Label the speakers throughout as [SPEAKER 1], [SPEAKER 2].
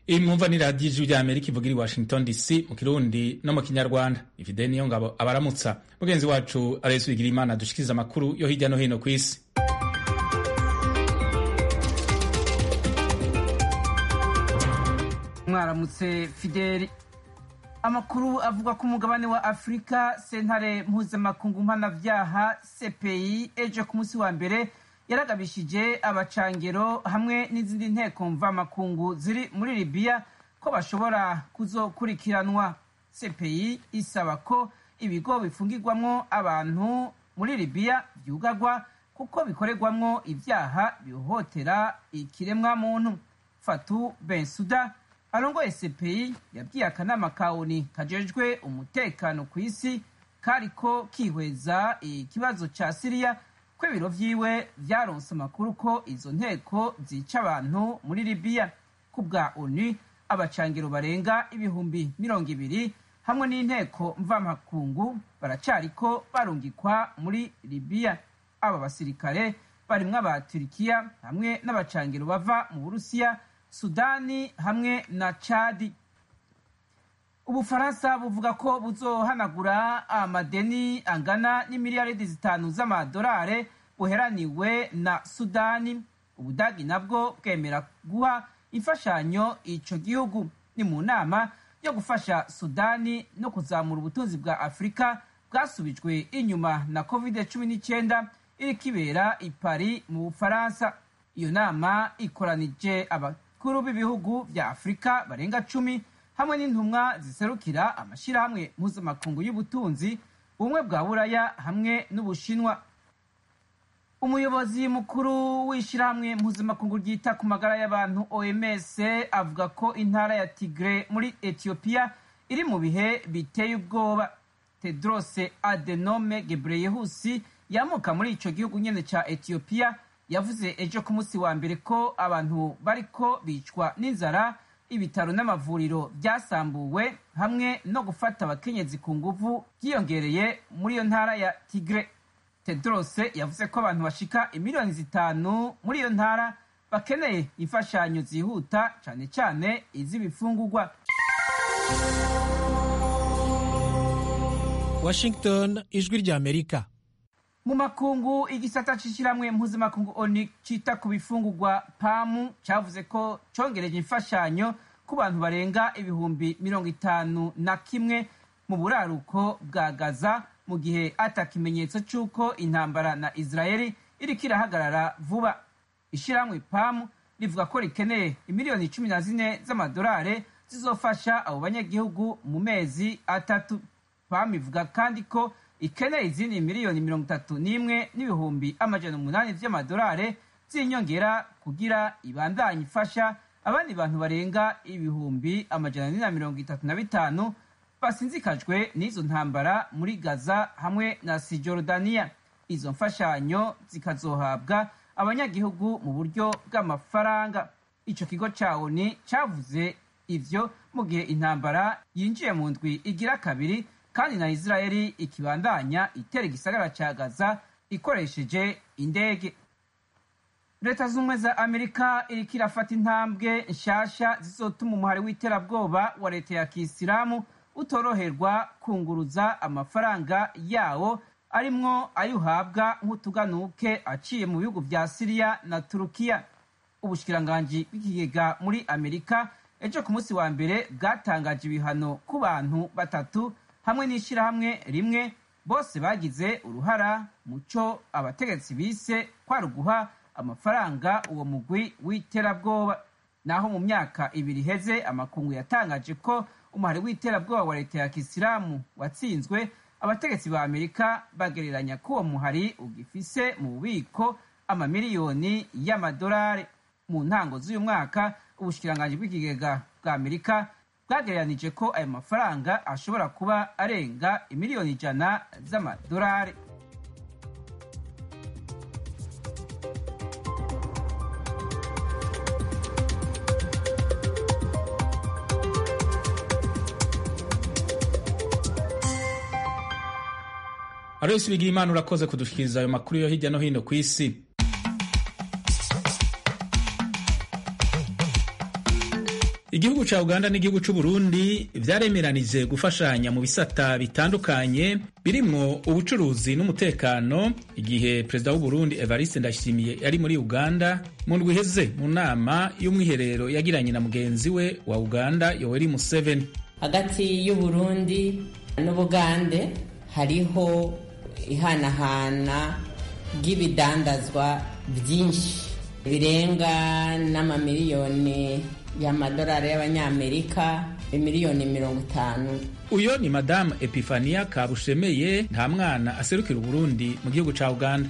[SPEAKER 1] Iyi mwumva ni radiyo ijwi rya Amerika ivugira i Washington DC mu Kirundi no mu Kinyarwanda. Ifide niyo ngabo abaramutsa. Mugenzi wacu Alex Bigirimana dushikiriza amakuru yo hirya no hino ku isi.
[SPEAKER 2] Mwaramutse Fideli. Amakuru avuga ko umugabane wa Afrika sentare mpuzamakungu mpanavyaha CPI ejo ku munsi wa mbere yaragabishije abacangero hamwe n'izindi nteko mvamakungu ziri muri Libya ko bashobora kuzokurikiranwa. CPI isaba ko ibigo bifungirwamwo abantu muri Libya vyugarwa kuko bikorerwamwo ivyaha bihohotera ikiremwa muntu. Fatou Bensouda arongoye CPI yabwiye akanama ka ONU kajejwe umutekano ku isi kariko kihweza ikibazo ca Syria ko ibiro vyiwe vyaronse amakuru ko izo nteko zica abantu muri Libya. Kubwa ONU abacangiro barenga ibihumbi 200 hamwe n'inteko mvamakungu baracariko barungikwa muri Libya. Aba basirikare barimwo aba Turkiya hamwe n'abacangiro bava mu Burusiya, Sudani hamwe na Chadi. Ubufaransa buvuga ko buzohanagura amadeni angana n'imiliyaridi 5 z'amadolari buheraniwe na Sudani. Ubudagi nabwo bwemera guha imfashanyo ico gihugu. Ni mu nama yo gufasha Sudani no kuzamura ubutunzi bwa Afrika bwasubijwe inyuma na COVID-19 iri kibera i Paris mu Bufaransa. Iyo nama ikoranije abakuru b'ibihugu vya Afrika barenga 10 hamwe n'intumwa ziserukira amashirahamwe mpuzamakungu y'ubutunzi, ubumwe bwa Buraya hamwe n'Ubushinwa. Umuyobozi mukuru w'ishirahamwe mpuzamakungu ryita ku magara y'abantu OMS avuga ko intara ya Tigre muri Ethiopia iri mu bihe biteye ubwoba. Tedros Adhanom Ghebreyesus yamuka muri ico gihugu nyene ca Ethiopia yavuze ejo ku munsi wa mbere ko abantu bariko bicwa n'inzara, ibitaro n'amavuriro byasambuwe hamwe no gufata abakenyezi ku nguvu byiyongereye muri iyo ntara ya Tigre. Tedros yavuze ko abantu bashika imiliyoni 5 muri iyo ntara bakeneye imfashanyo zihuta cane cane iz'ibifungurwa.
[SPEAKER 3] Washington, ijwi rya Amerika.
[SPEAKER 2] Mu makungu, igisata c'ishiramwe mpuzamakungu ONU cita ku bifungurwa PAM cavuze ko congereje imfashanyo ku bantu barenga ibihumbi 51 mu buraruko bwa Gaza mu gihe atakimenyetso c'uko intambara na Israeli iriko irahagarara vuba. Ishiramwe PAM rivuga ko rikeneye imiliyoni 14 z'amadolari zizofasha abo banyagihugu mu mezi 3. PAM ivuga kandi ko ikeneye izindi miliyoni 31 n'ibihumbi 800 vy'amadolari z'inyongera kugira ibandanye ifasha abandi bantu barenga ibihumbi 435 basinzikajwe n'izo ntambara muri Gaza hamwe na Cisjordania. Izo mfashanyo zikazohabwa abanyagihugu mu buryo bw'amafaranga. Ico kigo ca ONU cavuze ivyo mu gihe intambara yinjiye mu ndwi igira kabiri kandi na Israeli ikibandanya itera igisagara ca Gaza ikoresheje indege. Leta z'Ubumwe za Amerika iriko irafata intambwe nshasha zizotuma umuhari w'iterabwoba wa leta ya Kisilamu utoroherwa kunguruza amafaranga yawo arimwo ayuhabwa nk'utuganuke aciye mu bihugu vya Syria na Turukiya. Ubushikiranganji bw'ikigega muri Amerika ejo ku munsi wa mbere bwatangaje ibihano ku bantu 3 hamwe n'ishirahamwe rimwe bose bagize uruhara muco abategetsi bise kwaruguha amafaranga uwo mugwi w'iterabwoba. Naho mu myaka 2 heze amakungu yatangaje ko umuhari w'iterabwoba wa leta ya Kisilamu watsinzwe, abategetsi ba Amerika bagereranya ko uwo muhari ugifise mu bubiko amamiliyoni y'amadolari. Mu ntango z'uyu mwaka ubushikiranganji bw'ikigega bwa Amerika bwagereranije ko ayo mafaranga ashobora kuba arenga imiliyoni 100 z'amadolari.
[SPEAKER 1] Alois Bigirimana urakoze kudushikiriza ayo makuru yo hirya no hino ku isi. Igihugu ca Uganda n'igihugu c'u Burundi vyaremeranije gufashanya mu bisata bitandukanye birimwo ubucuruzi n'umutekano, igihe perezida w'u Burundi Evariste Ndayishimiye yari muri Uganda mu ndwi iheze mu nama y'umwiherero yagiranye na mugenzi we wa Uganda Yoweri Museveni.
[SPEAKER 4] Hagati y'u Burundi n'Ubugande hariho ihanahana ry'ibidandazwa byinshi birenga n'amamiliyoni y'amadolari y'abanyamerika, miliyoni 50.
[SPEAKER 1] Uyo ni Madame Epifania Kabushemeye, nta mwana aserukira Uburundi mu gihugu ca Uganda.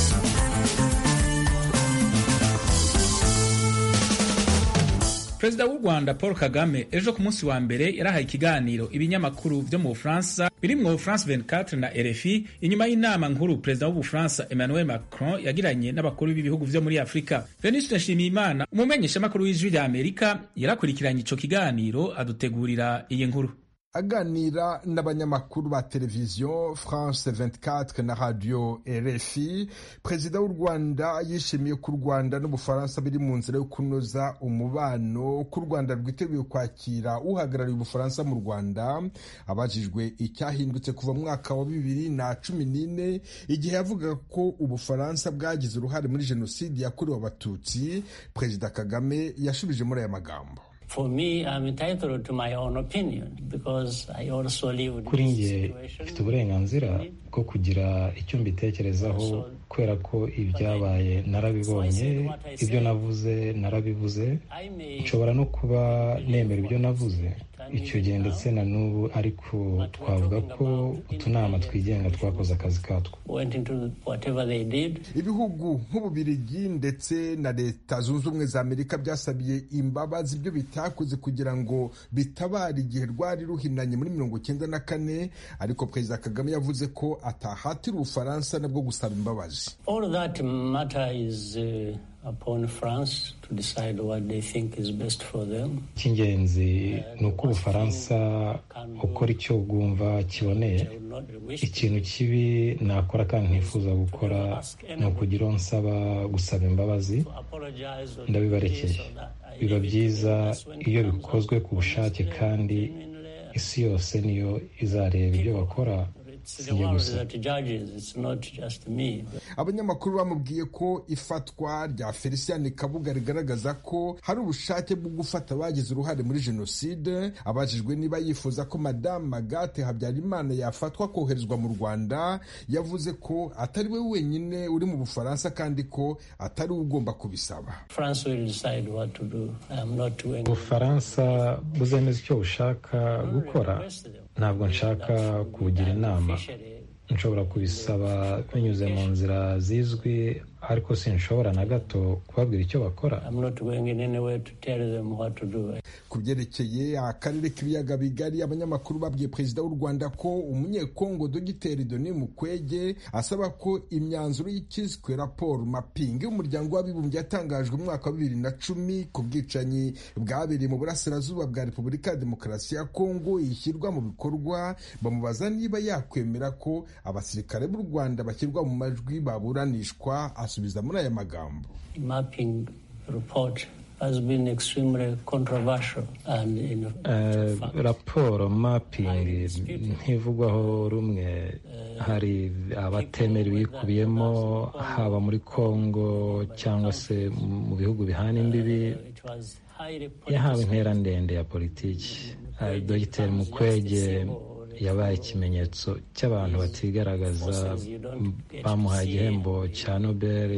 [SPEAKER 1] Perezida w'u Rwanda Paul Kagame ejo ku munsi wa mbere yarahaye ikiganiro ibinyamakuru vyo mu Bufaransa birimwo France 24 na RFI inyuma y'inama nkuru perezida w'Ubufaransa Emmanuel Macron yagiranye n'abakuru b'ibihugu vyo muri Afrika. Venuste Nshimiyimana, umumenyeshamakuru w'Ijwi rya Amerika, yarakurikiranye ico kiganiro adutegurira iyi nkuru.
[SPEAKER 5] Aganira n'abanyamakuru ba televiziyo France 24 na radio RFI, perezida w'u Rwanda yishimiye ko u Rwanda n'Ubufaransa biri mu nzira yo kunoza umubano, ko u Rwanda rwiteguye kwakira uhagarariye Ubufaransa mu Rwanda. Abajijwe icyahindutse kuva mu mwaka wa 2014 igihe yavugaga ko Ubufaransa bwagize uruhare muri jenoside yakorewe Abatutsi, Perezida Kagame yashubije muri aya magambo.
[SPEAKER 6] For me, I'm entitled to my own opinion because I also live.
[SPEAKER 7] Kuri njye mfite uburenganzira bwo kugira icyo mbitekerezaho, kubera ko ibyabaye narabibonye, ibyo navuze narabivuze, nshobora no kuba nemera ibyo navuze icyo gihe ndetse na n'ubu, ariko twavuga ko utunama twigenga twakoze akazi katwo.
[SPEAKER 5] Ibihugu nk'Ububiligi ndetse na Leta Zunze Ubumwe za Amerika byasabiye imbabazi ibyo bitakoze kugira ngo bitabare igihe rwari ruhinanye muri 1994, ariko Perezida Kagame yavuze ko atahatira Ubufaransa nabwo gusaba imbabazi.
[SPEAKER 6] All that matter is upon France to decide what they think is best for them.
[SPEAKER 7] Icy'ingenzi ni uko Ubufaransa ukora icyo bwumva kiboneye. Ikintu kibi nakora kandi ntifuza gukora ni ukugira nsaba gusaba imbabazi. Ndabibarekeye. Biba byiza iyo bikozwe ku bushake kandi isi yose niyo izareba ibyo bakora.
[SPEAKER 5] Abanyamakuru bamubwiye ko ifatwa rya Felicien Kabuga rigaragaza ko hari ubushake bwo gufata abagize uruhare muri jenoside. Abajijwe niba yifuza ko Madame Agathe Habyarimana yafatwa koherezwa mu Rwanda, yavuze ko atari we wenyine uri mu Bufaransa kandi ko atari ugomba kubisaba.
[SPEAKER 7] Ubufaransa buzemeza icyo bushaka gukora, ntabwo nshaka kugira inama. Nshobora kubisaba binyuze mu nzira zizwi, ariko sinshobora na gato kubabwira icyo bakora.
[SPEAKER 5] Ku byerekeye akarere k'ibiyaga bigari, abanyamakuru babwiye perezida w'u Rwanda ko umunyekongo Dogiteri Denis Mukwege asaba ko imyanzuro y'ikiswe raporo mapping y'umuryango w'abibumbye yatangajwe mu mwaka wa 2010 ku bwicanyi bwabereye mu burasirazuba bwa Repubulika ya Demokarasi ya Kongo ishyirwa mu bikorwa. Bamubaza niba yakwemera ko abasirikare b'u Rwanda bashyirwa mu majwi baburanishwa. Asubiza muri aya magambo.
[SPEAKER 6] Mapping report has been extremely controversial and
[SPEAKER 7] raporo mapping ntivugwaho rumwe. Hari abatemera ibikubiyemo, haba muri Kongo cyangwa se mu bihugu bihana imbibi. Yahawe intera ndende ya politiki. Dogiteri Mukwege yabaye ikimenyetso cy'abantu batigaragaza, bamuhaye igihembo cya Nobel,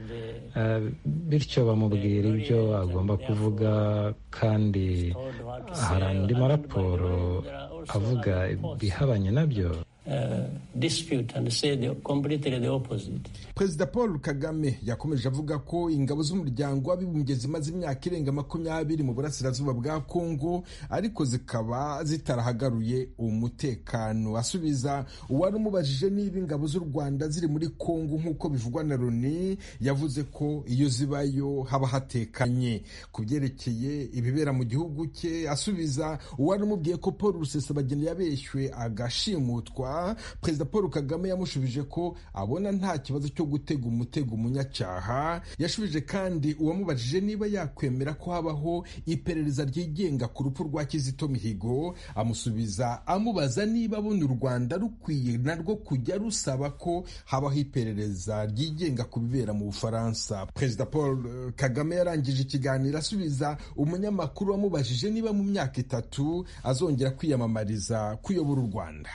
[SPEAKER 7] bityo bamubwira ibyo agomba kuvuga, kandi hari andi maraporo avuga ibihabanye nabyo.
[SPEAKER 6] Dispute and say completely the opposite.
[SPEAKER 5] Perezida Paul Kagame yakomeje avuga ko ingabo z'umuryango w'abibumbye zimaze imyaka irenga 20 mu burasirazuba bwa Kongo, ariko zikaba zitarahagaruye umutekano. Asubiza uwari umubajije niba ingabo z'u Rwanda ziri muri Kongo nk'uko bivugwa na Loni, yavuze ko iyo zibayo haba hatekanye. Ku byerekeye ibibera mu gihugu cye, asubiza uwari umubwiye ko Paul Rusesabagina yabeshywe agashimutwa, rwanda perezida paul kagame yamushubije ko abona nta kibazo cyo gutega umutego umunyacyaha. yashubije kandi uwamubajije niba yakwemera ko habaho iperereza ryigenga ku rupfu rwa Kizito Mihigo, amusubiza amubaza niba abona u Rwanda rukwiye narwo kujya rusaba ko habaho iperereza ryigenga ku bibera mu Bufaransa. Perezida Paul Kagame yarangije ikiganiro asubiza umunyamakuru wamubajije niba mu myaka 3 azongera kwiyamamariza kuyobora u Rwanda.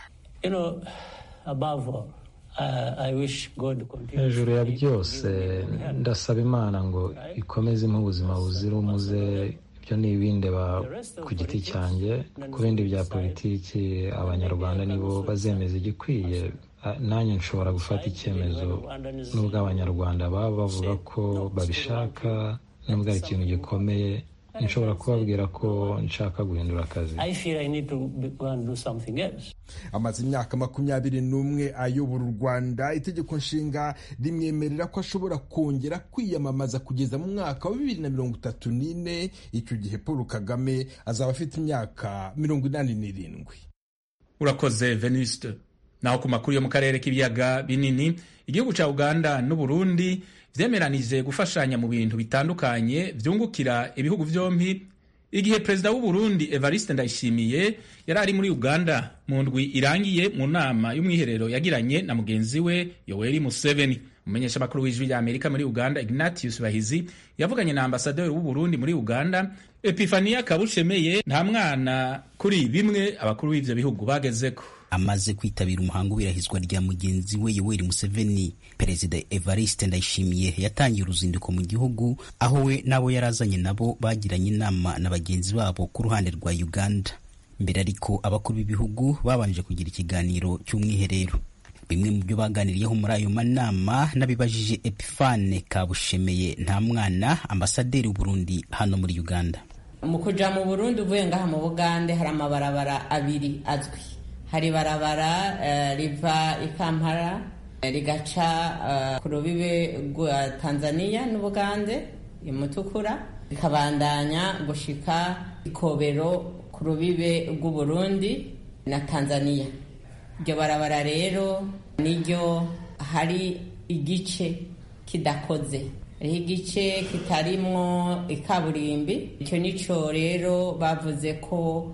[SPEAKER 7] Hejuru ya byose ndasaba Imana ngo ikomeze mu buzima buzira umuze. Ibyo ni ibindeba ku giti cyanjye, ku bindi bya politiki abanyarwanda nibo bazemeza igikwiye. Nanjye nshobora gufata icyemezo nubwo abanyarwanda baba bavuga ko babishaka, nubwo ari ikintu gikomeye. Nshobora kubabwira ko nshaka guhindura akazi.
[SPEAKER 5] Amaze imyaka 21 ayobora u Rwanda. Itegeko nshinga rimwemerera ko ashobora kongera kwiyamamaza kugeza mu mwaka wa 2034. Icyo gihe Paul Kagame azaba afite imyaka 87.
[SPEAKER 1] Urakoze Venuste. Naho ku makuru yo mu karere k'ibiyaga binini, igihugu ca Uganda n'u Burundi vyemeranije gufashanya mu bintu bitandukanye vyungukira ibihugu vyompi, igihe perezida w'u Burundi Evariste Ndayishimiye yari ari muri Uganda mu ndwi irangiye mu nama y'umwiherero yagiranye na mugenzi we Yoweri Museveni. Umumenyesha makuru w'ijwi rya Amerika muri Uganda Ignatius Bahizi yavuganye na ambasaderi w'u Burundi muri Uganda Epifania Kabushemeye nta mwana kuri bimwe abakuru b'ivyo bihugu bagezeko.
[SPEAKER 8] Amaze kwitabira umuhango w'irahizwa rya mugenzi we Yoweri Museveni, Perezida Evariste Ndayishimiye yatangiye uruzinduko mu gihugu, aho we nabo yarazanye nabo bagiranye inama na bagenzi babo ku ruhande rwa Uganda. Mbere ariko abakuru b'ibihugu babanje kugira ikiganiro cy'umwiherero. Bimwe mu byo baganiriyeho muri ayo manama nabibajije Epifane Kabushemeye nta mwana, ambasaderi w'u Burundi hano muri Uganda.
[SPEAKER 4] Mu kuja mu Burundi uvuye ngaha mu Bugande hari amabarabara abiri azwi. Hari barabara riva i Kampala rigaca ku rubibe rwa Tanzania n'Ubugande imutukura, rikabandanya gushika Ikobero ku rubibe rw'u Burundi na Tanzania. Iryo barabara rero niryo hari igice kidakoze, hariho igice kitarimwo ikaburimbi. Icyo nico rero bavuze ko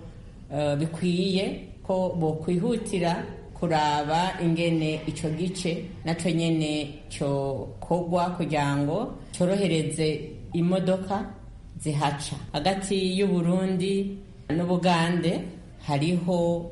[SPEAKER 4] bikwiye ko bokwihutira kuraba ingene ico gice naco nyene cyo kogwa kugira ngo cyorohereze imodoka zihaca. Hagati y'u Burundi n'Ubugande hariho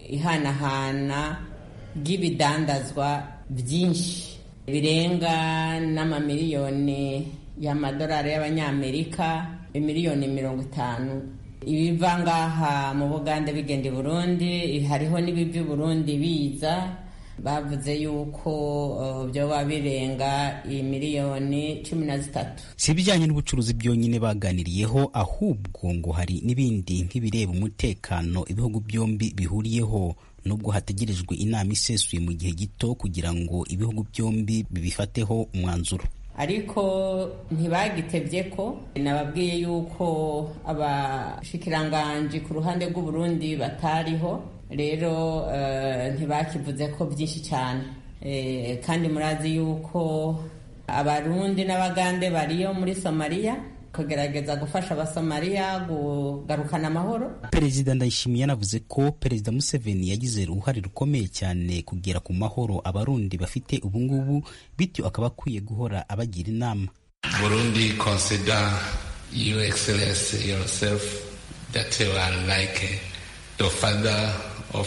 [SPEAKER 4] ihanahana ry'ibidandazwa byinshi birenga n'amamiliyoni y'amadolari y'abanyamerika, miliyoni 50. Ibiva ngaha mu Bugande bigenda i Burundi, hariho n'ibiva i Burundi biza. Bavuze yuko byoba birenga miliyoni 13.
[SPEAKER 8] Si bijyanye n'ubucuruzi byonyine baganiriyeho, ahubwo ngo hari n'ibindi nk'ibireba umutekano ibihugu byombi bihuriyeho, nubwo hategerejwe inama isesuye mu gihe gito kugira ngo ibihugu byombi bibifateho umwanzuro.
[SPEAKER 4] Ariko ntibagitevye ko nababwiye yuko abashikiranganji ku ruhande rw'u Burundi batariho, rero ntibakivuze ko byinshi cyane. Kandi murazi yuko abarundi n'abagande bariyo muri Somalia kugerageza gufasha abasomaliya kugarukana amahoro.
[SPEAKER 8] Perezida Ndayishimiye yanavuze ko Perezida Museveni yagize uruhare rukomeye cyane kugera ku mahoro abarundi bafite ubungubu, bityo akaba akwiye guhora abagira inama.
[SPEAKER 9] Burundi consider you excellence yourself that you are like the father of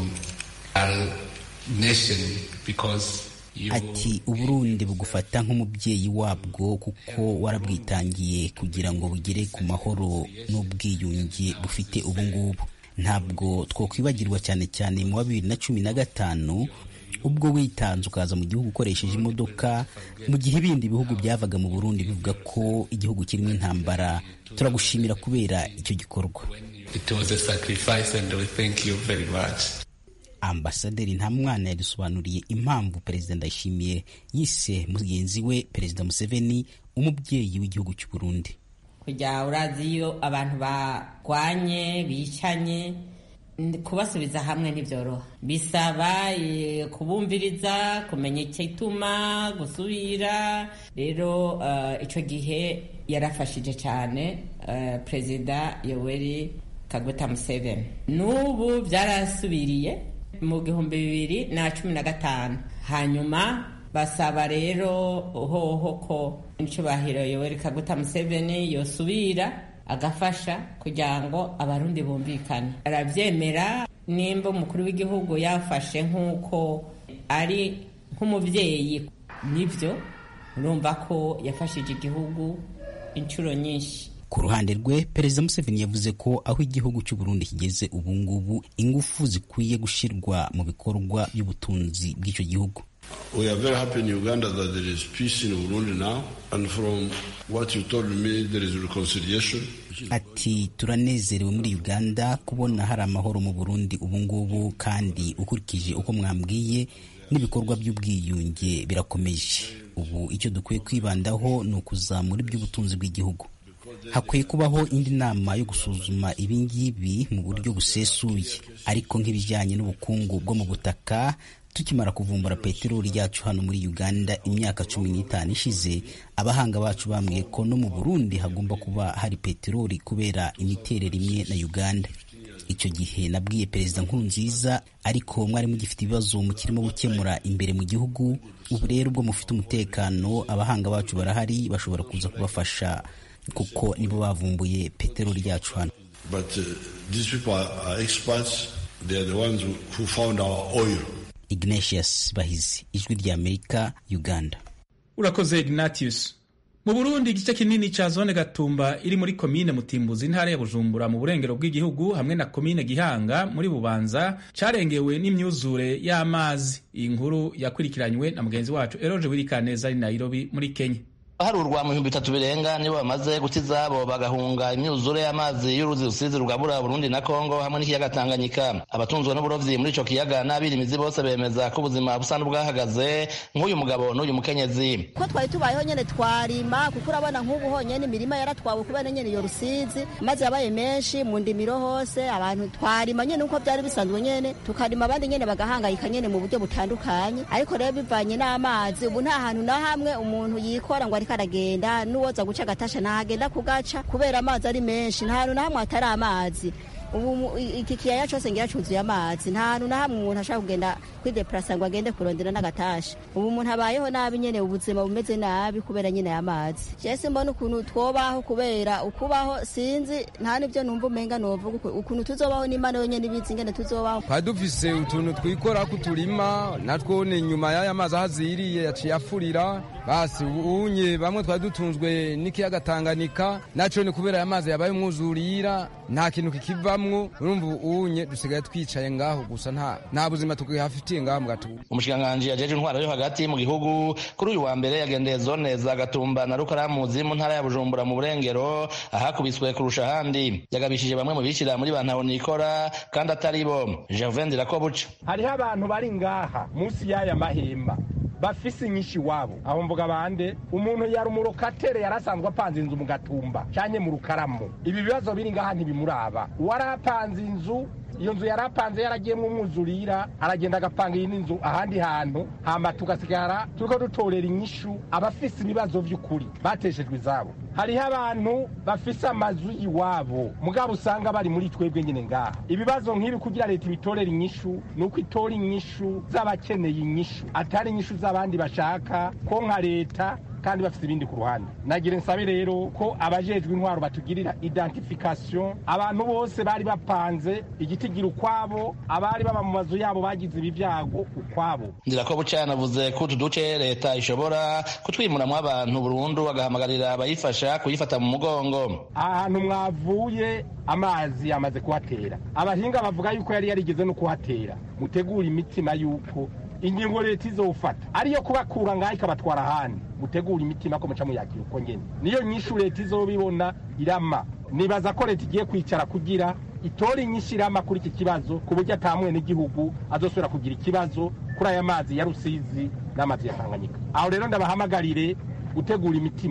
[SPEAKER 9] our nation because
[SPEAKER 8] Ati Uburundi bugufata nk'umubyeyi wabwo kuko warabwitangiye kugira ngo bugere ku mahoro n'ubwiyunge bufite ubungubu. Ntabwo twokwibagirwa cyane cyane mu 2015 ubwo witanze ukaza mu gihugu ukoresheje imodoka, mu gihe ibindi bihugu byavaga mu Burundi bivuga ko igihugu kirimo intambara. Turagushimira kubera icyo gikorwa.
[SPEAKER 9] It was a sacrifice and we thank you very much.
[SPEAKER 8] Ambasaderi Ntamwana yadusobanuriye impamvu Perezida Ndayishimiye yise mugenzi we Perezida Museveni umubyeyi w'igihugu cy'u Burundi.
[SPEAKER 4] Kujya urazi iyo abantu bagwanye bicanye kubasubiza hamwe ntibyoroha, bisaba kubumviriza, kumenya igituma gusubira. Rero icyo gihe yarafashije cyane Perezida Yoweri Kaguta Museveni. N'ubu byarasubiriye mu 2015. Hanyuma basaba rero hoho ko Ncubahiro Yoweri Kaguta Museveni yosubira agafasha kugira ngo abarundi bumvikane. Arabyemera, nimba umukuru w'igihugu yafashe nk'uko ari nk'umubyeyi, nibyo urumva ko yafashije igihugu inshuro nyinshi.
[SPEAKER 8] Ku ruhande rwe, Perezida Museveni yavuze ko aho igihugu cy'u Burundi kigeze ubu ngubu, ingufu zikwiye gushirwa mu bikorwa by'ubutunzi bw'icyo gihugu.
[SPEAKER 10] We are very happy in Uganda that there is peace in Burundi now, and from what you told me there is reconciliation.
[SPEAKER 8] Ati turanezerewe muri Uganda kubona hari amahoro mu Burundi ubu ngubu, kandi ukurikije uko mwambwiye n'ibikorwa by'ubwiyunge birakomeje. Ubu icyo dukwiye kwibandaho ni ukuzamura iby'ubutunzi bw'igihugu. Hakwiye kubaho indi nama yo gusuzuma ibingibi mu buryo busesuye, ariko nk'ibijyanye n'ubukungu bwo mu butaka, tukimara kuvumbura peteroli yacu hano muri Uganda imyaka 15 ishize, abahanga bacu bambwiye ko no mu Burundi hagomba kuba hari peteroli kubera imiterere imwe na Uganda. Icyo gihe nabwiye Perezida Nkurunziza, ariko mwari mugifite ibibazo mukirimo gukemura imbere mu gihugu. Ubu rero ubwo mufite umutekano, abahanga bacu barahari, bashobora kuza kubafasha kuko nibo bavumbuye peteroli yacu hano.
[SPEAKER 10] But these people are experts. They are the ones who found our oil.
[SPEAKER 8] Ignatius Bahizi, Ijwi rya Amerika, Uganda.
[SPEAKER 1] Urakoze Ignatius. Mu Burundi, igice kinini ca zone Gatumba iri muri komine Mutimbuzi, intara ya Bujumbura mu burengero bw'igihugu, hamwe na komine Gihanga muri Bubanza, carengewe n'imyuzure y'amazi. Iyi nkuru yakurikiranywe na mugenzi wacu Eroje Wirikaneza ari Nairobi muri Kenya.
[SPEAKER 11] Harurwa mu 3,000 birenga nibo bamaze gukiza bo bagahunga imyuzure y'amazi y'uruzi rusizi rugabura Burundi na Kongo hamwe n'ikiyaga Tanganyika. Abatunzwe n'uburovyi muri ico kiyaga n'abirimizi bose bemeza ko ubuzima busa n'ubwahagaze, nk'uyu mugabo n'uyu mukenyezi.
[SPEAKER 12] Ko twari tubayeho nyene twarima, kuko urabona nk'ubu honyene imirima yaratwawe kubera nyene iyo rusizi, maze yabaye menshi mu ndimiro hose, abantu twarima nyene uko byari bisanzwe nyene, tukarima abandi nyene bagahangayika nyene mu buryo butandukanye. Ariko rero bivanye n'amazi, ubu nta hantu na hamwe umuntu yikora ngo karagenda n'uwoza guca gatasha nahagenda kugaca kubera amazi ari menshi. Nta hantu na hamwe atari amazi. Ubu iki kiyaya cyose ngira cyuzuye amazi, nta hantu na hamwe umuntu ashaka kugenda kwideplasa ngo agende kurondera n'agatasha. Ubu umuntu abayeho nabi nyene, ubuzima bumeze nabi kubera nyene y'amazi. Jese mbona ukuntu twobaho, kubera ukubaho sinzi, nta nibyo numva umenga novuga ukuntu tuzobaho n'Imana yonyene ibizi ingene tuzobaho.
[SPEAKER 13] Padufise utuntu twikora kuturima natwone nyuma y'aya mazi ahaziriye yaciye afurira. Basi unye bamwe twari dutunzwe n'ikiyaga Tanganyika, naco ni kubera amazi yabaye umwuzurira, nta kintu kikivamwo. Urumva unye dusigaye twicaye ngaho gusa, nta buzima tukihafitiye ngaho mu Gatumba.
[SPEAKER 11] Umushikiranganji yajeje intwaro yo hagati mu gihugu kuri uyu wa mbere yagendeye zone za Gatumba na Rukaramuzi mu ntara ya Bujumbura mu burengero, ahakubiswe kurusha ahandi. Yagabishije bamwe mu bishira muri bantaho nikora kandi atari bo. Gervain Dirakobuca:
[SPEAKER 14] hariho abantu bari ngaha munsi y'aya mahemba bafise inyinshi wabo. Aho mvuga bande, umuntu yari umurokatere yarasanzwe apanze inzu mu Gatumba cyanye mu Rukaramu. Ibi bibazo biri ngaha ntibimuraba. Warapanze inzu, iyo nzu yarapanze yaragiyemwo umwuzurira, aragenda agapanga iyi nzu ahandi hantu, hama tugasigara turiko dutorera inyishu abafise ibibazo vy'ukuri bateshejwe izabo. Hariho abantu bafise amazu iwabo mugabo usanga bari muri twebwe nyene ngaha. Ibibazo nk'ibi kugira leta ibitorera inyishu, nuko itora inyishu z'abakeneye inyishu, atari inyishu z'abandi bashaka ko nka leta kandi bafite ibindi ku ruhande. Nagira nsabe rero ko abajejwe intwaro batugirira identification, abantu bose bari bapanze igitigira ukwabo, abari baba mu mazu yabo bagize ibi byago ukwabo.
[SPEAKER 11] Ndirakobuca yanavuze ko tuduce leta ishobora kutwimuramwo abantu burundu, agahamagarira abayifasha kuyifata mu mugongo.
[SPEAKER 14] Ahantu mwavuye amazi yamaze kuhatera, abahinga bavuga yuko yari yarigeze no kuhatera. Mutegura imitima yuko ingingo leta izofata ariyo kubakura ngaho ikabatwara ahandi. Mutegura imitima ko muca muyakira uko nyene, niyo nyishu leta izobibona irama. Nibaza ko leta igiye kwicara kugira itora inyishu irama kuri iki kibazo, ku buryo atamwe n'igihugu azosubira kugira ikibazo kuri aya mazi ya Rusizi n'amazi ya Tanganyika. Aho rero ndabahamagarire gutegura imitima,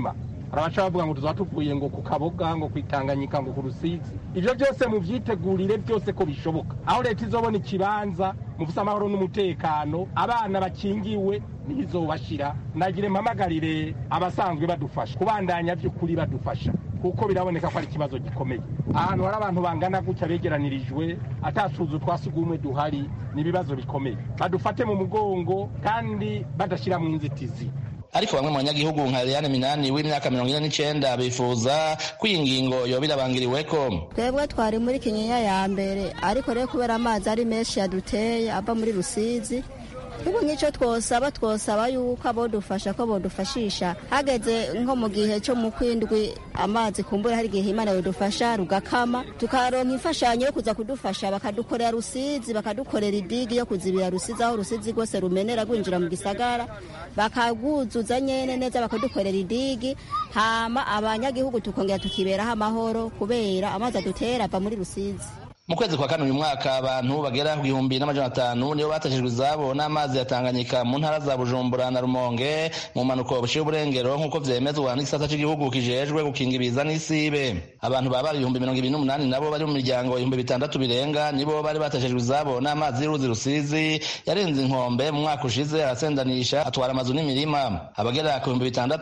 [SPEAKER 14] arabaca bavuga ngo tuzatuvuye ngo ku Kaboga ngo kwitanganyika ngo ku Rusizi. Ivyo byose mu vyitegurire byose ko bishoboka. Aho leta izobona ikibanza mufise amahoro n'umutekano, abana bakingiwe nizobashira. Nagire mpamagarire abasanzwe badufasha kubandanya by'ukuri badufasha, kuko biraboneka ko ari ikibazo gikomeye. Ahantu hari abantu bangana gutya begeranirijwe atatuzu twasugumwe duhari, nibibazo bikomeye. Badufate mu mugongo kandi badashira mu inzitizi.
[SPEAKER 11] Ariko bamwe mu banyagihugu nka Eliane Minani w'imyaka 49 bifuza ko ingingo yo birabangiriweko.
[SPEAKER 12] Twebwe twari muri Kinyinya ya mbere, ariko rero kubera amazi ari menshi yaduteye ava muri Rusizi, ubu nk'icyo twosaba yuko abodufasha ko bodufashisha hageze nko mu gihe cyo mu kwindwi amazi kumbura hari igihe Imana yodufasha rugakama tukaronka imfashanyo yo kuza kudufasha bakadukorera Rusizi, bakadukorera idigi yo kuzibira Rusizi aho Rusizi rwose rumenera gwinjira mu gisagara, bakaguzuza nyene neza bakadukorera idigi, hama abanyagihugu tukongera tukiberaho amahoro kubera amazi adutera ava muri Rusizi.
[SPEAKER 11] Mu kwezi kwa kane uyu mwaka abantu bagera ku 1,500 niyo batashijwe izabo n'amazi ya Tanganyika mu ntara za Bujumbura na Rumonge mu manuko bushiye uburengero nk'uko vyemezwa n'isata cy'igihugu kijejwe gukinga ibiza n'isibe. Abantu baba 28 nabo bari mu miryango 600 birenga nibo bari batashijwe izabo n'amazi y'uruzi Rusizi yarenze inkombe mu mwaka ushize arasendanisha atwara amazu n'imirima. Abagera ku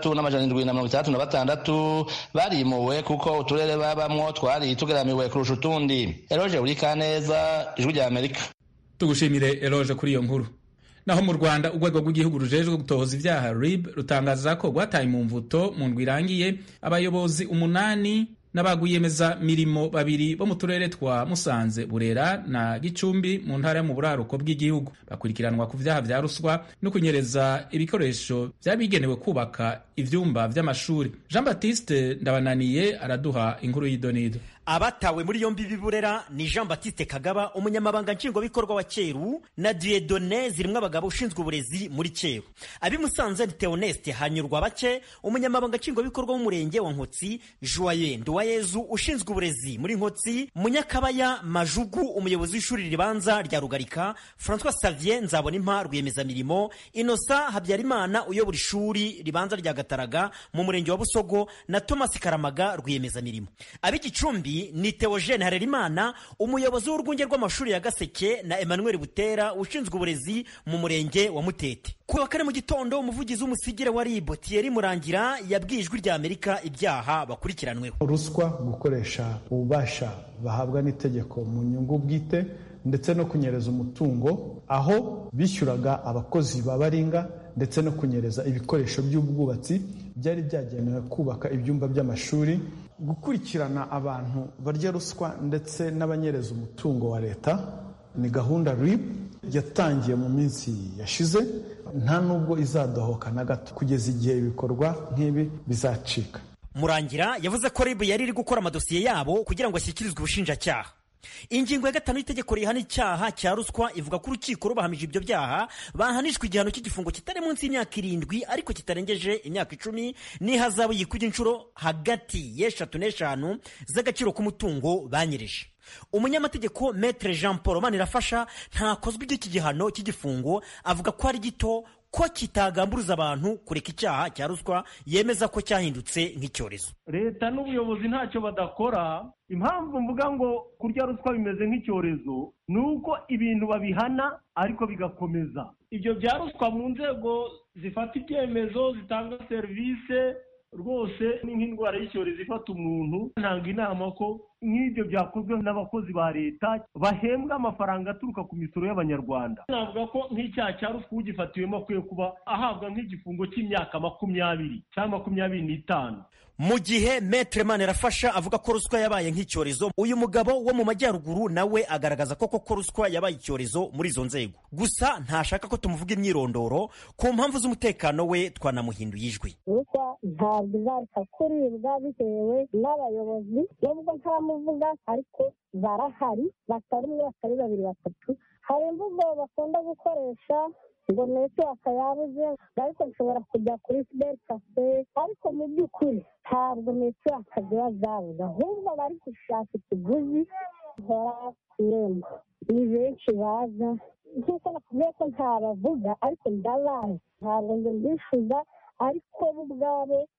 [SPEAKER 11] 6,736 barimuwe kuko uturere babamwo twari tugeramiwe kurusha utundi. Uri Kaneza, Ijwi rya Amerika.
[SPEAKER 1] Tugushimire Eloge kuri iyo nkuru. Naho mu Rwanda urwego rw'igihugu rujejwe gutohoza ibyaha RIB rutangaza ko rwataye mu mvuto mu ndwi irangiye abayobozi 8 n'abagwiyemeza mirimo 2 bo mu turere twa Musanze, Burera na Gicumbi mu ntara yo mu buraruko bw'igihugu bakurikiranwa ku vyaha vya ruswa no kunyereza ibikoresho byabigenewe kubaka ivyumba vy'amashuri. Jean Baptiste Ndabananiye araduha inkuru y'idonido.
[SPEAKER 15] Abatawe muri yombi biburera ni Jean Baptiste Kagaba umunyamabanga nshingwabikorwa wa Cyeru na Dieudonné Zirimwe abagabo ushinzwe uburezi muri Cyeru. Abi Musanze ni Theoneste Hanyurwa bake umunyamabanga nshingwabikorwa w'umurenge wa Nkotsi, Joyeux Nduwayezu ushinzwe uburezi muri Nkotsi, Munyakabaya Majugu umuyobozi w'ishuri ribanza rya Rugarika, François Xavier Nzabonimpa rwiyemeza mirimo, Innocent Habyarimana uyobora ishuri ribanza rya Gataraga mu murenge wa Busogo na Thomas Karamaga rwiyemeza mirimo. Abi Gicumbi ni Theogene Harerimana umuyobozi w'urwunge rw'amashuri ya Gaseke na Emmanuel Butera ushinzwe uburezi mu murenge wa Mutete. Ku wa kane mu gitondo umuvugizi w'umusigire wa RIB Thierry Murangira yabwiye Ijwi rya Amerika ibyaha bakurikiranweho:
[SPEAKER 16] ruswa, gukoresha ububasha bahabwa n'itegeko mu nyungu bwite ndetse no kunyereza umutungo aho bishyuraga abakozi babaringa ndetse no kunyereza ibikoresho by'ubwubatsi byari byagenewe kubaka ibyumba by'amashuri, gukurikirana abantu barya ruswa ndetse n'abanyereza umutungo wa leta. Ni gahunda RIB yatangiye mu minsi yashize, nta nubwo izadohoka na gato kugeza igihe ibikorwa nk'ibi bizacika.
[SPEAKER 15] Murangira yavuze ko RIB yari iri gukora amadosiye yabo kugira ngo ashyikirizwe ubushinjacyaha. Ingingo ya 5 y'itegeko rihana icyaha cya ruswa ivuga ko urukiko rubahamije ibyo byaha bahanishwa igihano cy'igifungo kitari munsi y'imyaka 7 ariko kitarengeje imyaka 10 n'ihazabu yikujya inshuro hagati y'3 n'5 z'agaciro k'umutungo banyereje. Umunyamategeko Maître Jean Paul Manirafasha ntakozwe iki gihano cy'igifungo, avuga ko ari gito, ko kitagamburuza abantu kureka icyaha cya ruswa, yemeza ko cyahindutse nk'icyorezo.
[SPEAKER 17] Leta n'ubuyobozi ntacyo badakora. Impamvu mvuga ngo kurya ruswa bimeze nk'icyorezo nuko ibintu babihana ariko bigakomeza. Ibyo bya ruswa mu nzego zifata ibyemezo zitanga serivisi rwose ni nk'indwara y'icyorezo ifata umuntu. Ntanga inama ko nk'ibyo byakozwe n'abakozi ba leta bahembwa amafaranga aturuka ku misoro y'abanyarwanda. Navuga ko nk'icyaha cya ruswa ugifatiwemo akwiye kuba ahabwa nk'igifungo cy'imyaka 20 cyangwa 25.
[SPEAKER 15] Mu gihe Maître Manirafasha avuga ko ruswa yabaye nk'icyorezo, uyu mugabo wo mu majyaruguru nawe agaragaza ko ruswa yabaye icyorezo muri izo nzego. Gusa ntashaka ko tumuvuga imyirondoro ku mpamvu z'umutekano we twanamuhinduye ijwi.
[SPEAKER 18] Ruswa ntabwo izareka kuribwa bitewe n'abayobozi, nubwo ntamuvuga ariko barahari, batari umwe, batari 2, 3. Hari imvugo bakunda gukoresha ngo network yabuze, ariko nshobora kujya kuri Fidel Cafe, ariko mu by'ukuri ntabwo network ziba zabuze, ahubwo bari gushaka ikiguzi hora kuremba. Ni benshi baza nk'uko nakubwiye ko ntabavuga ariko ndabazi, ntabwo ngo mbishuza, ariko bo ubwabo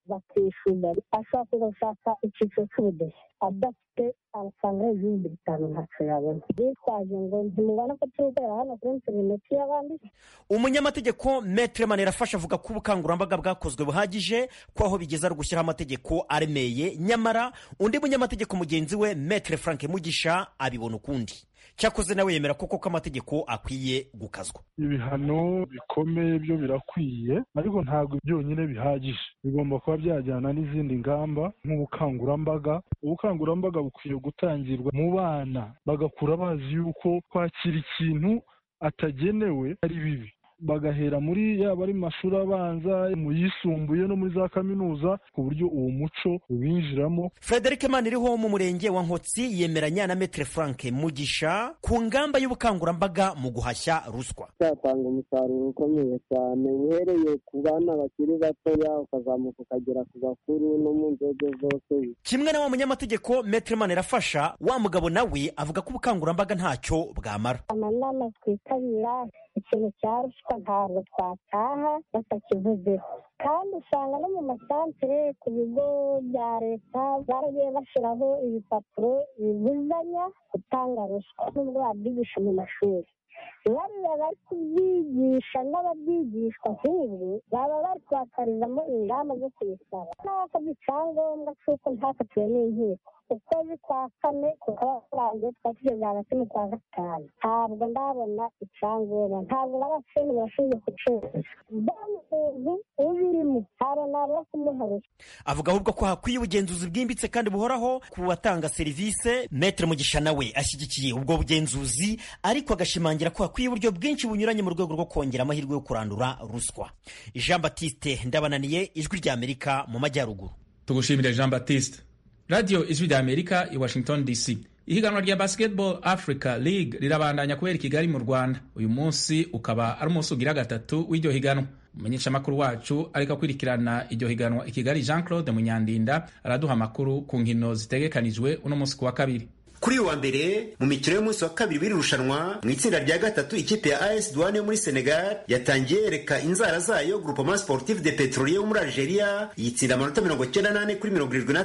[SPEAKER 18] bakishyura ashobora kuza gushaka icyiciro cy'ubudehe adafite amafaranga y'ibihumbi 5 ntacyo yabona bitwaje ngo ntimubona ko turi gukorera hano kuri interineti y'abandi.
[SPEAKER 15] Umunyamategeko Maître Manirafasha avuga ko ubukangurambaga bwakozwe buhagije ko aho bigeze ari ugushyiraho amategeko aremeye, nyamara undi munyamategeko mugenzi we Maître Frank Mugisha abibona ukundi. Cyakoze nawe yemera koko ko amategeko akwiye gukazwa.
[SPEAKER 19] Ibihano bikomeye byo birakwiye, ariko ntabwo byonyine bihagije, bigomba kuba byajyana n'izindi ngamba nk'ubukangurambaga. Ubukangurambaga bukwiye gutangirwa mu bana, bagakura bazi yuko kwakira ikintu atagenewe ari bibi, bagahera muri yaba ari mashuri abanza, mu yisumbuye no muri za kaminuza, ku buryo uwo muco ubinjiramo.
[SPEAKER 15] Frederic Maniriho mu murenge wa Nkotsi yemeranya na Maître Frank Mugisha ku ngamba y'ubukangurambaga mu guhashya ruswa.
[SPEAKER 20] Cyatanga umusaruro ukomeye cyane, uhereye ku bana bakiri batoya ukazamuka ukagera ku bakuru no mu nzego zose.
[SPEAKER 15] Kimwe na wa munyamategeko Maître Manirafasha, wa mugabo nawe avuga ko ubukangurambaga ntacyo bwamara.
[SPEAKER 18] Amanama twitabira ikintu cya ruswa ntabwo twataha batakivuzeho, kandi usanga no mu masantere ku bigo bya leta baragiye bashyiraho ibipapuro bibuzanya gutanga ruswa nubwo babyigisha mu mashuri. Bariya bari kubyigisha n'ababyigishwa nk'ubu baba bari kubakarizamo ingamba zo kubisaba, n'abasabye icyangombwa cy'uko ntakatiwe n'inkiko. Ukwezi kwa 4 kukaba kurangiye twatugeze hagati mu kwa 5, ntabwo ndabona icyangombwa, ntabwo n'abashinzwe bashinzwe kuceza umuntu ubirimo ntabwo kumuharusha.
[SPEAKER 15] Avuga ahubwo ko hakwiye ubugenzuzi bwimbitse kandi buhoraho ku batanga serivisi. Maître Mugisha nawe ashyigikiye ubwo bugenzuzi, ariko agashimangira ko hakwiye uburyo bwinshi bunyuranye mu rwego rwo kongera amahirwe yo kurandura ruswa. Jean Baptiste Ndabananiye, Ijwi ry'Amerika mu Majyaruguru.
[SPEAKER 1] Tugushimire Jean Baptiste. Radio Ijwi ry'Amerika i Washington DC. Ihiganwa rya Basketball Africa League rirabandanya kubera Kigali mu Rwanda. Uyu munsi ukaba ari umunsi ugira gatatu w'iryo higanwa. Umumenyeshamakuru wacu ariko kwirikirana iryo higanwa i Kigali, Jean Claude Munyandinda, araduha amakuru ku nkino zitegekanijwe uno munsi kuwa kabiri.
[SPEAKER 21] Kuri wa mbere mu mikino y'umunsi wa kabiri w'iri rushanwa, mu itsinda rya gatatu ikipe ya AS Douane yo muri Senegal yatangiye yereka inzara zayo Groupement Sportif de Petrolier yo muri Algeria, yitsinda amanota 98 kuri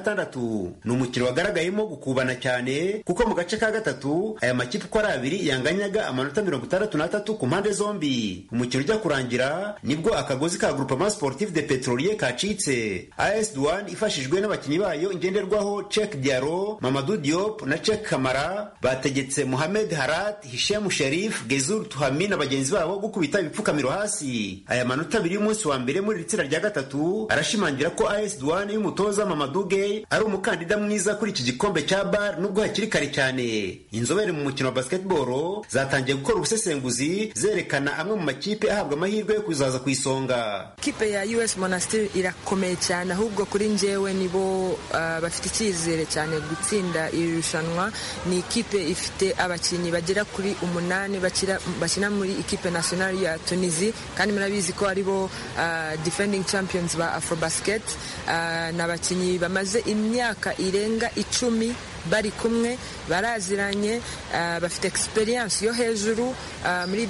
[SPEAKER 21] 76. Ni umukino wagaragayemo gukubana cyane kuko mu gace ka gatatu aya makipe uko ari abiri yanganyaga amanota 63 ku mpande zombi. Umukino ujya kurangira nibwo akagozi ka Groupement Sportif de Petrolier kacitse. AS Douane ifashijwe n'abakinnyi bayo ngenderwaho Cheikh Diaro, Mamadou Diop na Cheikh Kamara bategetse Mohamed Harat, Hisham Sharif, Gezur Tuhami na bagenzi babo gukubita ibipfukamiro hasi. Aya manota abiri y'umunsi wa mbere muri itsinda rya gatatu arashimangira ko AS Douane y'umutoza Mamadou Gueye ari umukandida mwiza kuri iki gikombe cya BAR nubwo hakiri kare cyane. Inzobere mu mukino wa basketball zatangiye gukora ubusesenguzi zerekana amwe mu makipe ahabwa amahirwe yo kuzaza ku isonga.
[SPEAKER 22] Kipe ya US Monastir irakomeye cyane, ahubwo kuri njyewe nibo bafite icyizere cyane gutsinda iri rushanwa. Ni ikipe ifite abakinnyi bagera kuri 8 bakina muri ikipe national ya Tunisie, kandi murabizi ko aribo defending champions ba Afrobasket. N'abakinnyi bamaze imyaka irenga 10 bari kumwe, baraziranye, bafite experience yo hejuru. Muri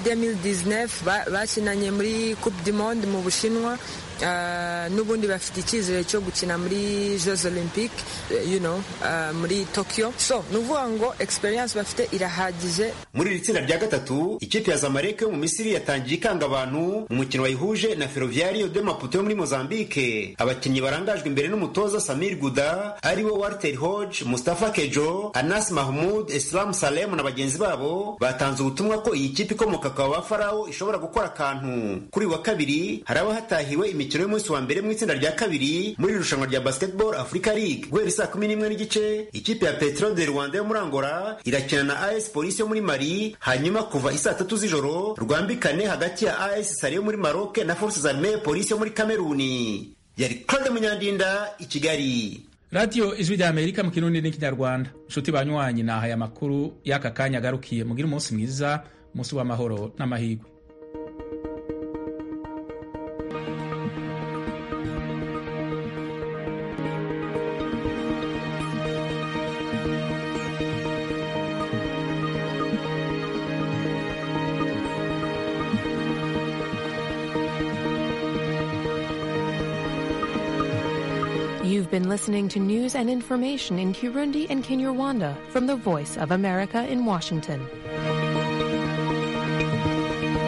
[SPEAKER 22] 2019 bakinanye muri Coupe du Monde mu Bushinwa, n'ubundi bafite icyizere cyo gukina muri Jeux Olympiques muri Tokyo. So nuvuga ngo experience bafite irahagije.
[SPEAKER 21] Muri iri tsinda rya gatatu ikipe ya Zamalek yo mu Misiri yatangiye ikanga abantu mu mukino wayihuje na Ferroviario de Maputo yo muri Mozambique. Abakinnyi barangajwe imbere n'umutoza Samir Gouda aribo Walter Hodge, Mustafa Kejo, Anas Mahmoud, Islam Salem na bagenzi babo batanze ubutumwa ko iyi kipe ikomoka kwa Bafarao ishobora gukora akantu. Kuri wa kabiri haraba hatahiwe imikino y'umunsi wa mbere mu itsinda rya kabiri muri irushanwa rya Basketball Africa League. Guhera saa 11 n'igice ikipe ya Petro de Rwanda yo muri Angola irakina na AS Police yo muri Mali, hanyuma kuva isaa 3 z'ijoro rwambikane hagati ya AS Sali yo muri Maroc na Forces Armées Police yo muri Cameroon. Yari Claude Munyandinda i Kigali.
[SPEAKER 1] Radio Ijwi ry'Amerika mu Kirundi n'Ikinyarwanda. Nshuti banywanyi, naha ya makuru y'aka kanya agarukiye. Mugira umunsi mwiza, umunsi w'amahoro n'amahirwe.
[SPEAKER 2] You've been listening to news and information in Kirundi and Kinyarwanda from the Voice of America in Washington.